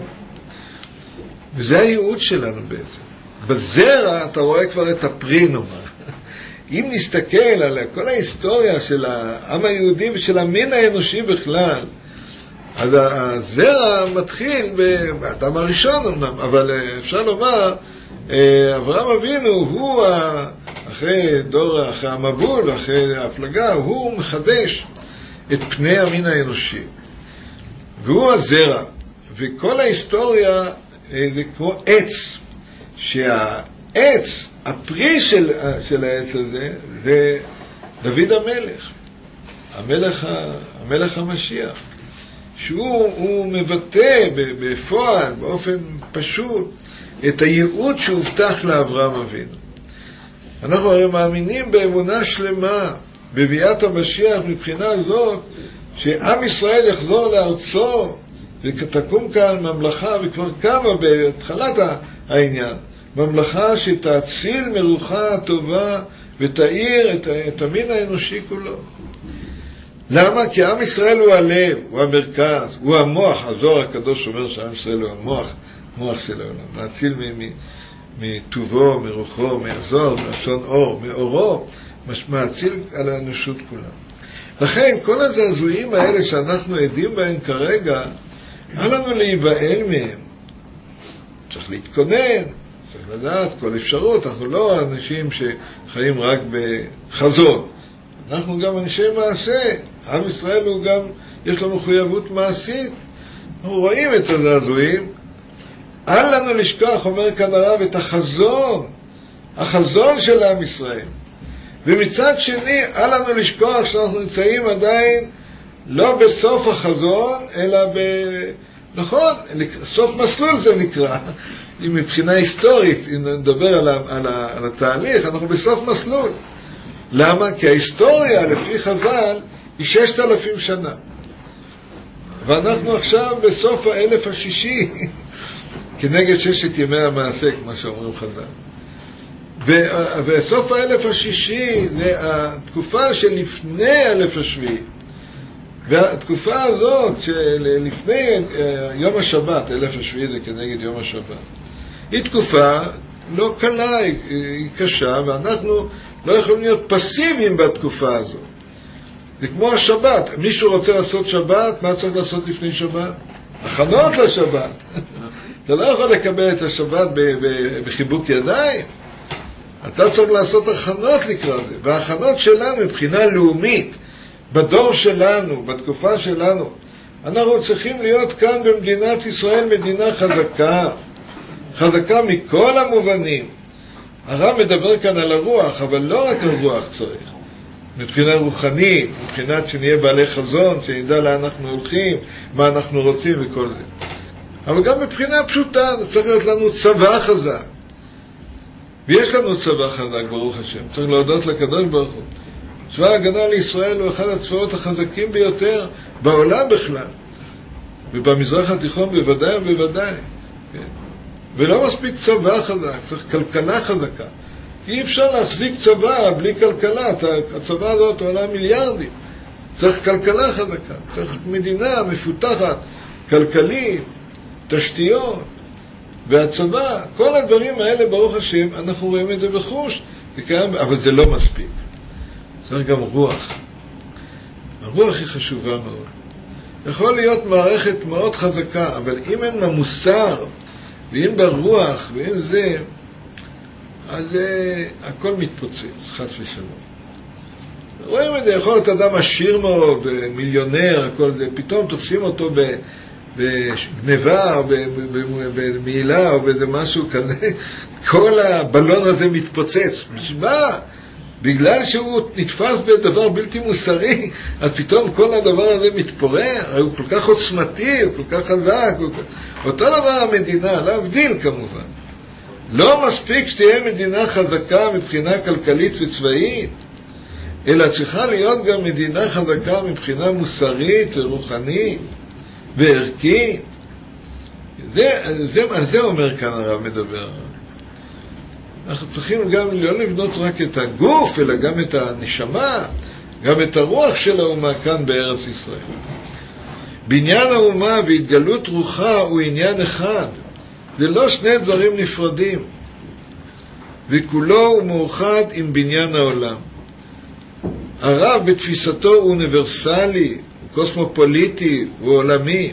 וזה הייעוד שלנו בעצם. בזרע אתה רואה כבר את הפרי נאמר. אם נסתכל על כל ההיסטוריה של העם היהודי ושל המין האנושי בכלל, אז הזרע מתחיל באדם הראשון אמנם, אבל אפשר לומר, אברהם אבינו הוא, אחרי דור, אחרי המבול, אחרי הפלגה, הוא מחדש את פני המין האנושי. והוא הזרע. וכל ההיסטוריה זה כמו עץ, שהעץ, הפרי של, של העץ הזה, זה דוד המלך, המלך, המלך המשיח, שהוא מבטא בפועל, באופן פשוט, את הייעוד שהובטח לאברהם אבינו. אנחנו הרי מאמינים באמונה שלמה, בביאת המשיח מבחינה זאת, שעם ישראל יחזור לארצו, ותקום כאן ממלכה, וכבר קמה בהתחלת העניין, ממלכה שתציל מרוחה הטובה, ותאיר את, את המין האנושי כולו. למה? כי עם ישראל הוא הלב, הוא המרכז, הוא המוח. הזוהר הקדוש אומר שעם ישראל הוא המוח, מוח של העולם. להציל מטובו, מרוחו, מהזוהר, מלשון אור, מאורו, להציל על האנושות כולה. לכן, כל הזעזועים האלה שאנחנו עדים בהם כרגע, אין לנו להיבהל מהם. צריך להתכונן, צריך לדעת כל אפשרות. אנחנו לא אנשים שחיים רק בחזון. אנחנו גם אנשי מעשה. עם ישראל הוא גם, יש לו מחויבות מעשית. אנחנו רואים את הזעזועים. אל לנו לשכוח, אומר כאן הרב, את החזון, החזון של עם ישראל. ומצד שני, אל לנו לשכוח שאנחנו נמצאים עדיין לא בסוף החזון, אלא ב... נכון, סוף מסלול זה נקרא. אם מבחינה היסטורית, אם נדבר על, ה... על, ה... על התהליך, אנחנו בסוף מסלול. למה? כי ההיסטוריה, לפי חז"ל, היא ששת אלפים שנה. ואנחנו עכשיו בסוף האלף השישי, כנגד ששת ימי המעשה, כמו שאומרים חז"ל. וסוף האלף השישי זה התקופה שלפני האלף השביעי. והתקופה הזאת שלפני יום השבת, אלף השביעי זה כנגד יום השבת, היא תקופה לא קלה, היא קשה, ואנחנו לא יכולים להיות פסיביים בתקופה הזאת. זה כמו השבת. מישהו רוצה לעשות שבת, מה צריך לעשות לפני שבת? הכנות לשבת. אתה לא יכול לקבל את השבת בחיבוק ידיים. אתה צריך לעשות הכנות לקראת זה. וההכנות שלנו מבחינה לאומית, בדור שלנו, בתקופה שלנו, אנחנו צריכים להיות כאן במדינת ישראל מדינה חזקה. חזקה מכל המובנים. הרב מדבר כאן על הרוח, אבל לא רק הרוח צריך. מבחינה רוחנית, מבחינת שנהיה בעלי חזון, שנדע לאן אנחנו הולכים, מה אנחנו רוצים וכל זה. אבל גם מבחינה פשוטה, צריך להיות לנו צבא חזק. ויש לנו צבא חזק, ברוך השם. צריך להודות לקדוש ברוך הוא. צבא ההגנה לישראל הוא אחד הצבאות החזקים ביותר בעולם בכלל. ובמזרח התיכון בוודאי ובוודאי. ולא מספיק צבא חזק, צריך כלכלה חזקה. אי אפשר להחזיק צבא בלי כלכלה, הצבא הזאת עולה מיליארדים. צריך כלכלה חזקה, צריך מדינה מפותחת, כלכלית, תשתיות, והצבא, כל הדברים האלה ברוך השם, אנחנו רואים את זה בחוש, אבל זה לא מספיק. צריך גם רוח. הרוח היא חשובה מאוד. יכול להיות מערכת מאוד חזקה, אבל אם אין לה מוסר, ואם ברוח, ואם זה, אז זה, הכל מתפוצץ, חס ושלום. רואים את זה, יכול להיות אדם עשיר מאוד, מיליונר, הכל זה, פתאום תופסים אותו בגניבה, או במעילה, או באיזה משהו כזה, כל הבלון הזה מתפוצץ. בשביל בגלל שהוא נתפס בדבר בלתי מוסרי, אז פתאום כל הדבר הזה מתפורר, הוא כל כך עוצמתי, הוא כל כך חזק, הוא... אותו דבר המדינה, להבדיל כמובן. לא מספיק שתהיה מדינה חזקה מבחינה כלכלית וצבאית, אלא צריכה להיות גם מדינה חזקה מבחינה מוסרית ורוחנית וערכית. זה, זה, על זה אומר כאן הרב מדבר. אנחנו צריכים גם לא לבנות רק את הגוף, אלא גם את הנשמה, גם את הרוח של האומה כאן בארץ ישראל. בניין האומה והתגלות רוחה הוא עניין אחד. זה לא שני דברים נפרדים. וכולו הוא מאוחד עם בניין העולם. הרב בתפיסתו הוא אוניברסלי, הוא קוסמופוליטי, הוא עולמי.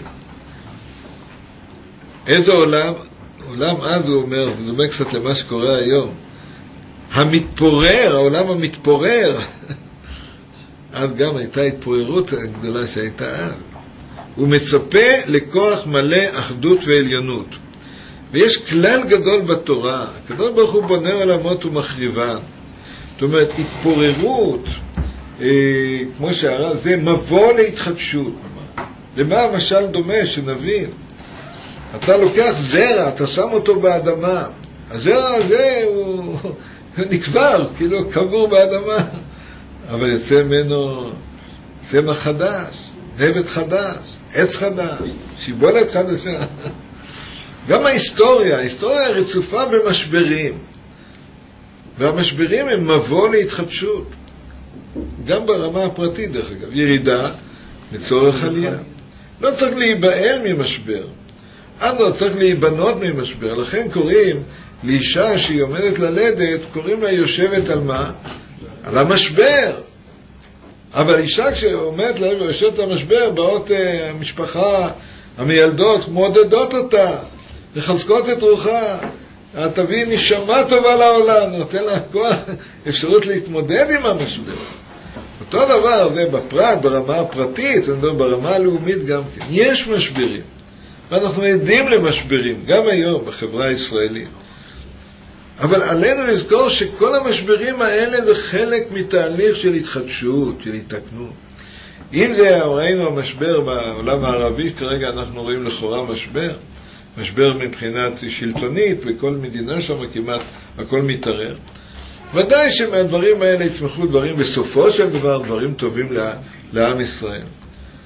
איזה עולם? עולם אז הוא אומר, זה דומה קצת למה שקורה היום. המתפורר, העולם המתפורר. אז גם הייתה התפוררות הגדולה שהייתה אז. הוא מצפה לכוח מלא אחדות ועליונות. ויש כלל גדול בתורה, הקדוש ברוך הוא בונה עולמות ומחריבן. זאת אומרת, התפוררות, אה, כמו שהרב, זה מבוא להתחדשות. למה המשל דומה, שנבין? אתה לוקח זרע, אתה שם אותו באדמה. הזרע הזה הוא נקבר, כאילו קבור באדמה. אבל יוצא ממנו צמח חדש, נבט חדש, עץ חדש, שיבולת חדשה. גם ההיסטוריה, ההיסטוריה רצופה במשברים. והמשברים הם מבוא להתחדשות. גם ברמה הפרטית, דרך אגב. ירידה לצורך עלייה. לא צריך להיבהל ממשבר. אנו צריך להיבנות ממשבר. לכן קוראים לאישה שהיא עומדת ללדת, קוראים לה יושבת על מה? על המשבר. אבל אישה כשעומדת ללדת ויושבת על המשבר, באות uh, המשפחה, המיילדות, מודדות אותה, לחזקות את רוחה. תביא נשמה טובה לעולם, נותן לה כוח, אפשרות להתמודד עם המשבר. אותו דבר, זה בפרט, ברמה הפרטית, ברמה הלאומית גם כן. יש משברים. ואנחנו עדים למשברים, גם היום בחברה הישראלית. אבל עלינו לזכור שכל המשברים האלה זה חלק מתהליך של התחדשות, של התקנות. אם זה ראינו המשבר בעולם הערבי, כרגע אנחנו רואים לכאורה משבר, משבר מבחינת שלטונית, וכל מדינה שם כמעט הכל מתערער. ודאי שמהדברים האלה יצמחו דברים בסופו של דבר, דברים טובים לעם ישראל.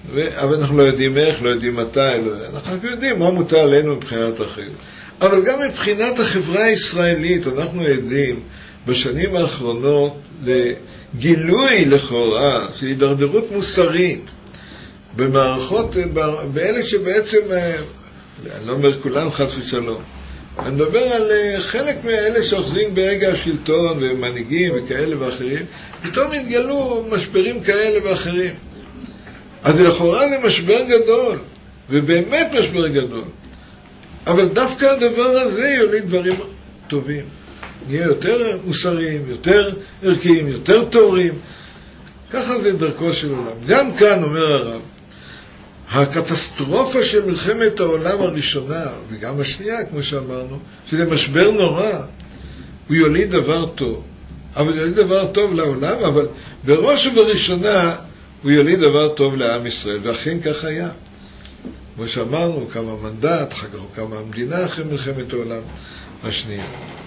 ו... אבל אנחנו לא יודעים איך, לא יודעים מתי, לא... אנחנו רק יודעים מה מותר עלינו מבחינת החיים. אבל גם מבחינת החברה הישראלית, אנחנו יודעים בשנים האחרונות לגילוי לכאורה של הידרדרות מוסרית במערכות, באלה שבעצם, אני לא אומר כולם חס ושלום, אני מדבר על חלק מאלה שאוחזים ברגע השלטון ומנהיגים וכאלה ואחרים, פתאום התגלו משברים כאלה ואחרים. אז לכאורה זה משבר גדול, ובאמת משבר גדול. אבל דווקא הדבר הזה יוליד דברים טובים. נהיה יותר מוסריים, יותר ערכיים, יותר טהורים. ככה זה דרכו של עולם. גם כאן אומר הרב, הקטסטרופה של מלחמת העולם הראשונה, וגם השנייה, כמו שאמרנו, שזה משבר נורא, הוא יוליד דבר טוב. אבל יוליד דבר טוב לעולם, אבל בראש ובראשונה הוא יוליד דבר טוב לעם ישראל, ואכן כך היה. כמו שאמרנו, כמה מנדט, אחר כך כמה המדינה אחרי מלחמת העולם השנייה.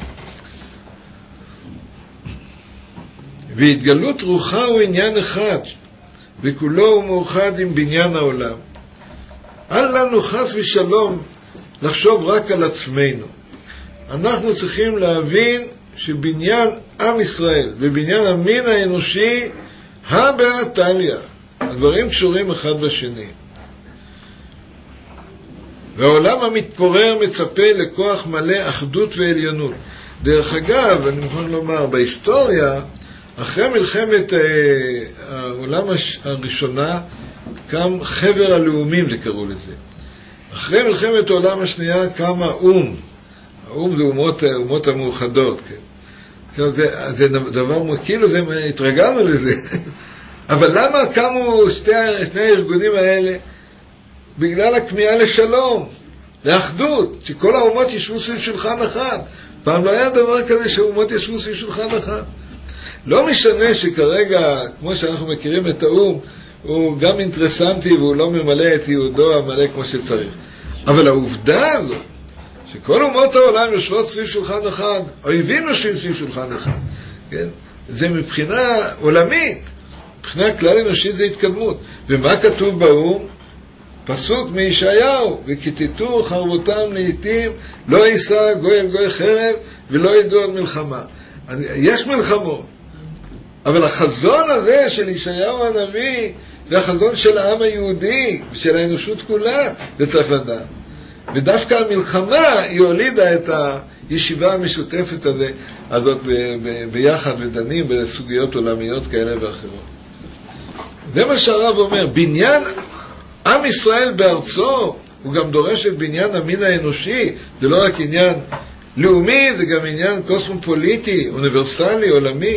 והתגלות רוחה הוא עניין אחד, וכולו הוא מאוחד עם בניין העולם. אל לנו חס ושלום לחשוב רק על עצמנו. אנחנו צריכים להבין שבניין עם ישראל ובניין המין האנושי הבאתליה, הדברים קשורים אחד בשני. והעולם המתפורר מצפה לכוח מלא אחדות ועליונות. דרך אגב, אני מוכרח לומר, בהיסטוריה, אחרי מלחמת העולם הראשונה, קם חבר הלאומים, זה קראו לזה. אחרי מלחמת העולם השנייה קם האום. האום זה אומות, אומות המאוחדות, כן. עכשיו, זה, זה דבר, כאילו זה, התרגלנו לזה. אבל למה קמו שתי, שני הארגונים האלה? בגלל הכמיהה לשלום, לאחדות, שכל האומות ישבו סביב שולחן אחד. פעם לא היה דבר כזה שהאומות ישבו סביב שולחן אחד. לא משנה שכרגע, כמו שאנחנו מכירים את האום, הוא גם אינטרסנטי והוא לא ממלא את יהודו המלא כמו שצריך. אבל העובדה הזו, שכל אומות העולם יושבות סביב שולחן אחד, אויבים יושבים סביב שולחן אחד, כן? זה מבחינה עולמית, מבחינה כלל אנושית זה התקדמות. ומה כתוב באום? פסוק מישעיהו, וכיתתו חרבותם לעתים, לא יישא גוי אל גוי חרב ולא ידעו על מלחמה. יש מלחמות, אבל החזון הזה של ישעיהו הנביא זה החזון של העם היהודי ושל האנושות כולה, זה צריך לדעת. ודווקא המלחמה היא הולידה את הישיבה המשותפת הזה, הזאת ב- ב- ביחד ודנים בסוגיות עולמיות כאלה ואחרות. זה מה שהרב אומר, בניין עם ישראל בארצו, הוא גם דורש את בניין המין האנושי, זה לא רק עניין לאומי, זה גם עניין קוסמופוליטי, אוניברסלי, עולמי.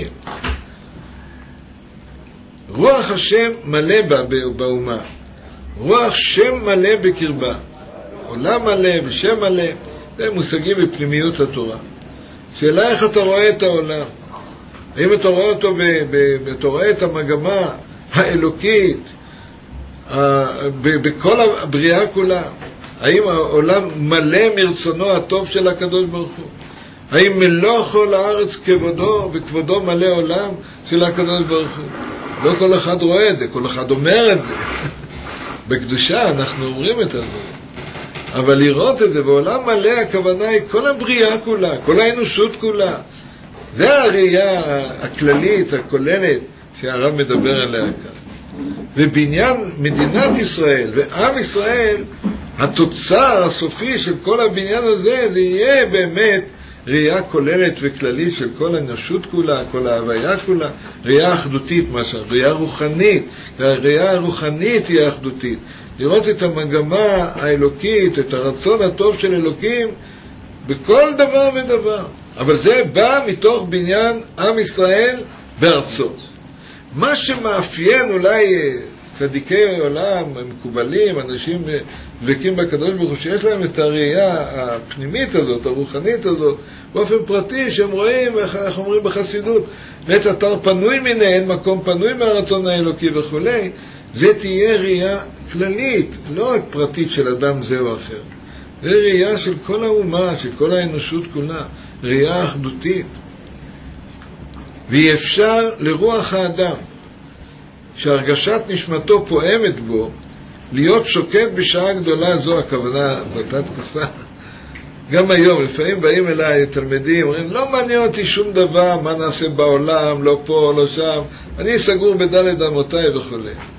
רוח השם מלא בה באומה, רוח שם מלא בקרבה, עולם מלא ושם מלא, זה מושגים בפנימיות התורה. שאלה איך אתה רואה את העולם? האם אתה רואה אותו, ב, ב, אתה רואה את המגמה האלוקית בכל הבריאה כולה? האם העולם מלא מרצונו הטוב של הקדוש ברוך הוא? האם מלוא כל הארץ כבודו וכבודו מלא עולם של הקדוש ברוך הוא? לא כל אחד רואה את זה, כל אחד אומר את זה. בקדושה אנחנו אומרים את זה. אבל לראות את זה בעולם מלא, הכוונה היא כל הבריאה כולה, כל האנושות כולה. זה הראייה הכללית, הכוללת, שהרב מדבר עליה כאן. ובניין מדינת ישראל ועם ישראל, התוצר הסופי של כל הבניין הזה, זה יהיה באמת ראייה כוללת וכללית של כל האנושות כולה, כל ההוויה כולה, ראייה אחדותית, משהו, ראייה רוחנית, והראייה הרוחנית היא האחדותית. לראות את המגמה האלוקית, את הרצון הטוב של אלוקים, בכל דבר ודבר. אבל זה בא מתוך בניין עם ישראל בארצו. מה שמאפיין אולי צדיקי עולם, מקובלים, אנשים דבקים בקדוש ברוך הוא, שיש להם את הראייה הפנימית הזאת, הרוחנית הזאת, באופן פרטי, שהם רואים, איך אומרים בחסידות, לית אתר פנוי מנהן, מקום פנוי מהרצון האלוקי וכו'. זה תהיה ראייה כללית, לא רק פרטית של אדם זה או אחר. זה ראייה של כל האומה, של כל האנושות כולה, ראייה אחדותית. ואי אפשר לרוח האדם, שהרגשת נשמתו פועמת בו, להיות שוקט בשעה גדולה, זו הכוונה באותה תקופה. גם היום, לפעמים באים אליי תלמידים, אומרים, לא מעניין אותי שום דבר, מה נעשה בעולם, לא פה, לא שם, אני סגור בדלת אמותיי וכו'.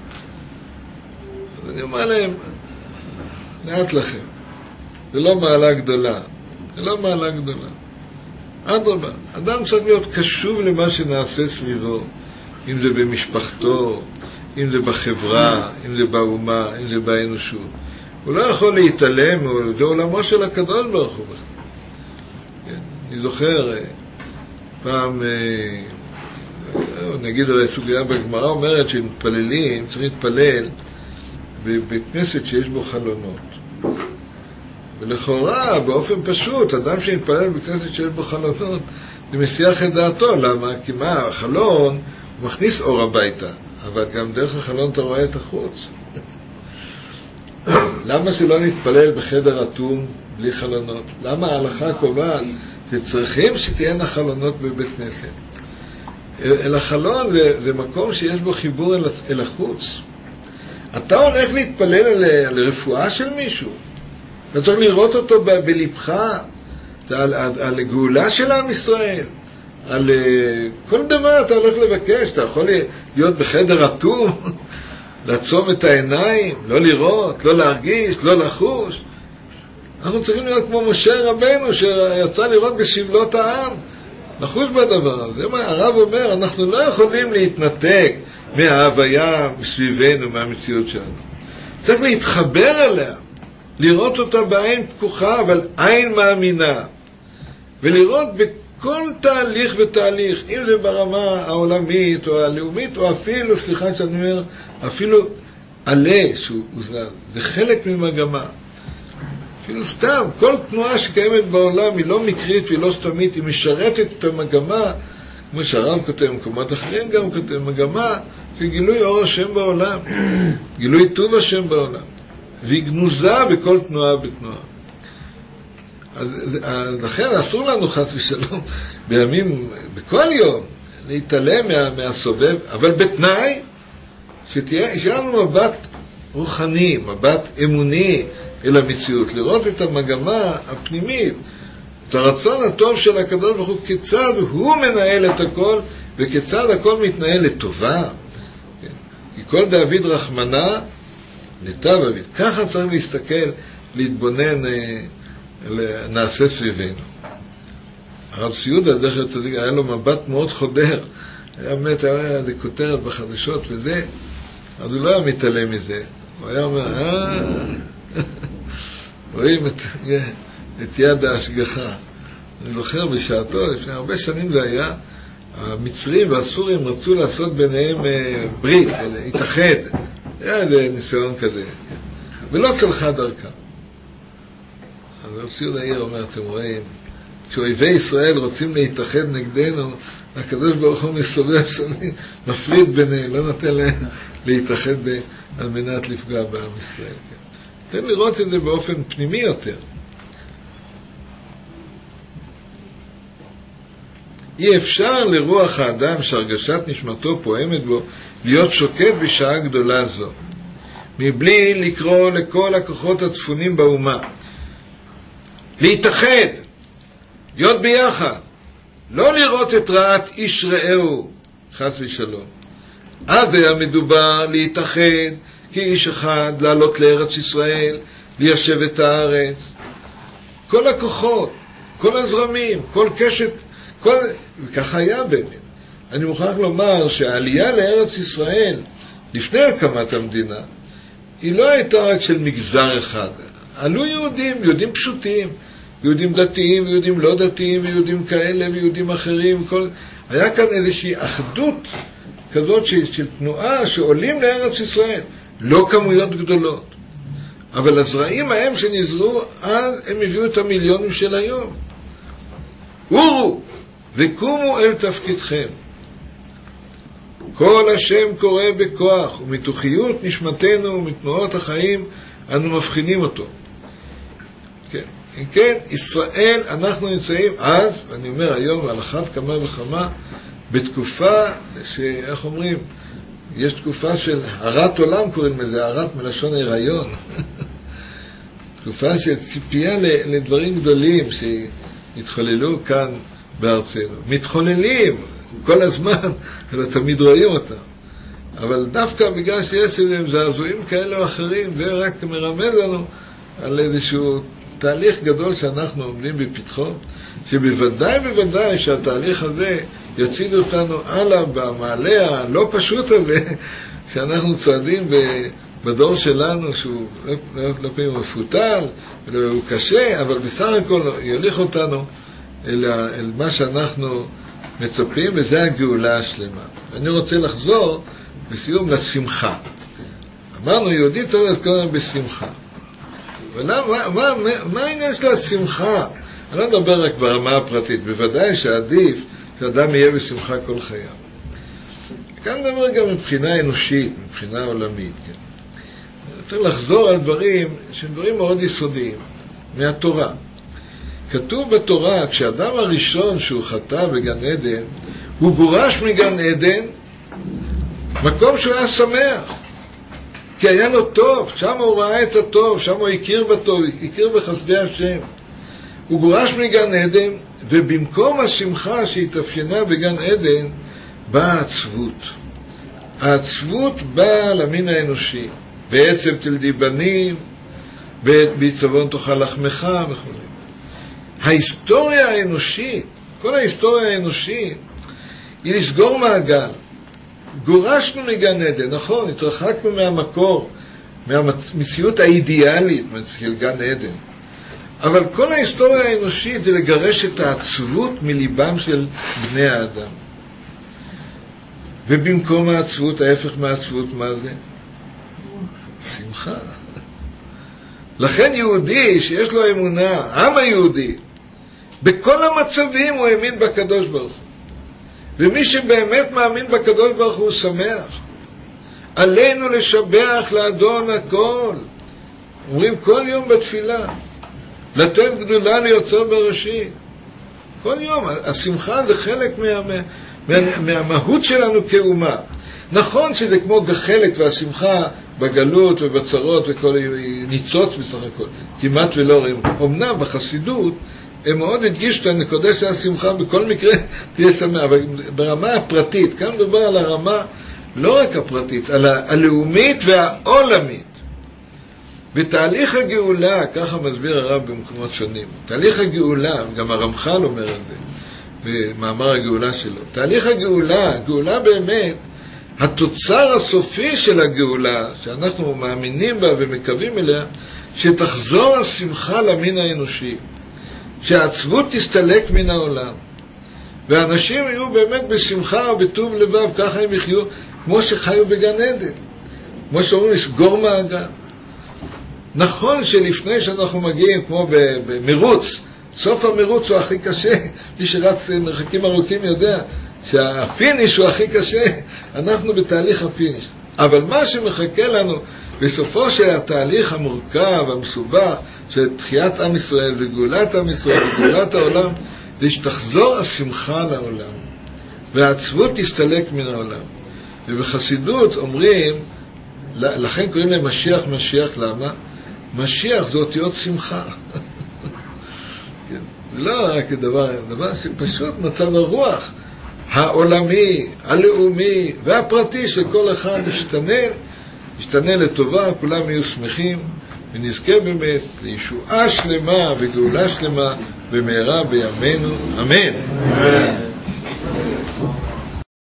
אז אני אומר להם, לאט לכם, זה לא מעלה גדולה, זה לא מעלה גדולה. אדרבה, אדם צריך להיות קשוב למה שנעשה סביבו, אם זה במשפחתו, אם זה בחברה, אם זה באומה, אם זה באנושות. הוא לא יכול להתעלם, זה עולמו של הקדוש ברוך הוא. כן, אני זוכר, פעם, נגיד על הסוגיה בגמרא אומרת שמתפללים, צריך להתפלל בבית כנסת שיש בו חלונות. ולכאורה, באופן פשוט, אדם שמתפלל בכנסת שיש בו חלונות, זה מסיח את דעתו. למה? כי מה, החלון, הוא מכניס אור הביתה, אבל גם דרך החלון אתה רואה את החוץ. למה שלא נתפלל בחדר אטום בלי חלונות? למה ההלכה קובעת שצריכים שתהיינה חלונות בבית כנסת? אל החלון זה, זה מקום שיש בו חיבור אל, אל החוץ. אתה הולך להתפלל על, על רפואה של מישהו, אתה צריך לראות אותו ב, בלבך, על, על, על גאולה של עם ישראל, על כל דבר אתה הולך לבקש. אתה יכול להיות בחדר אטום, לעצום את העיניים, לא לראות, לא להרגיש, לא לחוש. אנחנו צריכים להיות כמו משה רבנו שיצא לראות בשבלות העם, לחוש בדבר הזה. הרב אומר, אנחנו לא יכולים להתנתק מההוויה מסביבנו, מהמציאות שלנו. צריך להתחבר אליה, לראות אותה בעין פקוחה, אבל עין מאמינה, ולראות בכל תהליך ותהליך, אם זה ברמה העולמית או הלאומית, או אפילו, סליחה שאני אומר, אפילו עלה שהוא זז, זה חלק ממגמה. אפילו סתם, כל תנועה שקיימת בעולם היא לא מקרית והיא לא סתמית, היא משרתת את המגמה, כמו שהרב כותב במקומות אחרים גם כותב, מגמה זה גילוי אור השם בעולם, גילוי טוב השם בעולם, והיא גנוזה בכל תנועה בתנועה. אז, אז לכן אסור לנו חס ושלום בימים, בכל יום, להתעלם מה, מהסובב, אבל בתנאי שתהיה, שיהיה לנו מבט רוחני, מבט אמוני אל המציאות, לראות את המגמה הפנימית, את הרצון הטוב של הקדוש ברוך הוא, כיצד הוא מנהל את הכל, וכיצד הכל מתנהל לטובה. כי כל דוד רחמנה לטב אביד. ככה צריך להסתכל, להתבונן, נעשה סביבנו. הרב סיודה, זכר צדיק, היה לו מבט מאוד חודר, היה באמת, היה איזה כותרת בחדשות וזה, אז הוא לא היה מתעלם מזה. הוא היה אומר, אה, רואים את, את יד ההשגחה. אני זוכר בשעתו, לפני הרבה שנים זה היה, המצרים והסורים רצו לעשות ביניהם ברית, התאחד. היה איזה ניסיון כזה, ולא צלחה דרכם. אז הרב סיודה העיר אומר, אתם רואים, כשאויבי ישראל רוצים להתאחד נגדנו, הקדוש ברוך הוא מסובב סביב, מפריד ביניהם, לא נותן להם להתאחד על מנת לפגוע בעם ישראל. צריך לראות את זה באופן פנימי יותר. אי אפשר לרוח האדם שהרגשת נשמתו פועמת בו להיות שוקט בשעה גדולה זו, מבלי לקרוא לכל הכוחות הצפונים באומה להתאחד, להיות ביחד, לא לראות את רעת איש רעהו, חס ושלום. אז היה מדובר להתאחד כאיש אחד, לעלות לארץ ישראל, ליישב את הארץ. כל הכוחות, כל הזרמים, כל קשת, כל... וככה היה באמת. אני מוכרח לומר שהעלייה לארץ ישראל, לפני הקמת המדינה, היא לא הייתה רק של מגזר אחד. עלו יהודים, יהודים פשוטים, יהודים דתיים ויהודים לא דתיים, ויהודים כאלה ויהודים אחרים. כל... היה כאן איזושהי אחדות כזאת של, של תנועה שעולים לארץ ישראל. לא כמויות גדולות. אבל הזרעים ההם שנזרו, אז הם הביאו את המיליונים של היום. אורו וקומו אל תפקידכם. כל השם קורא בכוח, ומתוכיות נשמתנו ומתנועות החיים אנו מבחינים אותו. כן, אם כן, ישראל, אנחנו נמצאים אז, ואני אומר היום על אחת כמה וכמה, בתקופה שאיך אומרים, יש תקופה של הרת עולם, קוראים לזה, הרת מלשון הריון. תקופה של ציפייה לדברים גדולים שהתחוללו כאן בארצנו. מתחוללים כל הזמן, ולא תמיד רואים אותם. אבל דווקא בגלל שיש איזה זעזועים כאלה או אחרים, זה רק מרמז לנו על איזשהו תהליך גדול שאנחנו עומדים בפתחו, שבוודאי בוודאי שהתהליך הזה יציד אותנו הלאה במעלה הלא פשוט הזה, שאנחנו צועדים בדור שלנו, שהוא לא, לא, לא פעמים מפותל, הוא קשה, אבל בסך הכל יוליך אותנו אל, אל מה שאנחנו מצפים, וזה הגאולה השלמה. אני רוצה לחזור בסיום לשמחה. אמרנו, יהודי צריך להיות כל הזמן בשמחה. ולמה, מה, מה, מה, מה העניין של השמחה? אני לא מדבר רק ברמה הפרטית, בוודאי שעדיף שאדם יהיה בשמחה כל חייו. כאן נדבר גם מבחינה אנושית, מבחינה עולמית. כן? צריך לחזור על דברים שהם דברים מאוד יסודיים, מהתורה. כתוב בתורה, כשאדם הראשון שהוא חטא בגן עדן, הוא גורש מגן עדן, מקום שהוא היה שמח, כי היה לו טוב, שם הוא ראה את הטוב, שם הוא הכיר בטוב, הכיר בחסדי השם. הוא גורש מגן עדן, ובמקום השמחה שהתאפיינה בגן עדן, באה העצבות. העצבות באה למין האנושי, בעצב תלדי בנים, בעצבון תאכל לחמך וכו'. ההיסטוריה האנושית, כל ההיסטוריה האנושית, היא לסגור מעגל. גורשנו מגן עדן, נכון, התרחקנו מהמקור, מהמציאות האידיאלית של גן עדן. אבל כל ההיסטוריה האנושית זה לגרש את העצבות מליבם של בני האדם. ובמקום העצבות, ההפך מהעצבות, מה זה? שמחה. לכן יהודי שיש לו אמונה, העם היהודי, בכל המצבים הוא האמין בקדוש ברוך הוא. ומי שבאמת מאמין בקדוש ברוך הוא שמח. עלינו לשבח לאדון הכל. אומרים כל יום בתפילה. לתת גדולה ליוצר בראשית. כל יום. השמחה זה חלק מה, מה, מה, מהמהות שלנו כאומה. נכון שזה כמו גחלת והשמחה בגלות ובצרות וכל ניצוץ בסך הכל. כמעט ולא רואים. אמנם בחסידות הם מאוד הדגישו את הנקודה של השמחה, בכל מקרה תהיה שמח, אבל ברמה הפרטית, כאן מדובר על הרמה לא רק הפרטית, על הלאומית והעולמית. בתהליך הגאולה, ככה מסביר הרב במקומות שונים, תהליך הגאולה, גם הרמח"ל אומר את זה, במאמר הגאולה שלו, תהליך הגאולה, גאולה באמת, התוצר הסופי של הגאולה, שאנחנו מאמינים בה ומקווים אליה, שתחזור השמחה למין האנושי. שהעצבות תסתלק מן העולם, ואנשים יהיו באמת בשמחה ובטוב לבב, ככה הם יחיו כמו שחיו בגן עדן, כמו שאומרים לסגור מעגל. נכון שלפני שאנחנו מגיעים כמו במרוץ, סוף המרוץ הוא הכי קשה, מי שרץ מרחקים ארוכים יודע שהפיניש הוא הכי קשה, אנחנו בתהליך הפיניש. אבל מה שמחכה לנו בסופו של התהליך המורכב, המסובך, של תחיית עם ישראל וגאולת עם ישראל וגאולת העולם, זה שתחזור השמחה לעולם, והעצבות תסתלק מן העולם. ובחסידות אומרים, לכן קוראים להם משיח משיח, למה? משיח זה אותיות שמחה. זה לא רק דבר, דבר שפשוט מצב הרוח העולמי, הלאומי והפרטי של כל אחד משתנה, משתנה לטובה, כולם יהיו שמחים, ונזכה באמת לישועה שלמה וגאולה שלמה במהרה בימינו, אמן. אמן.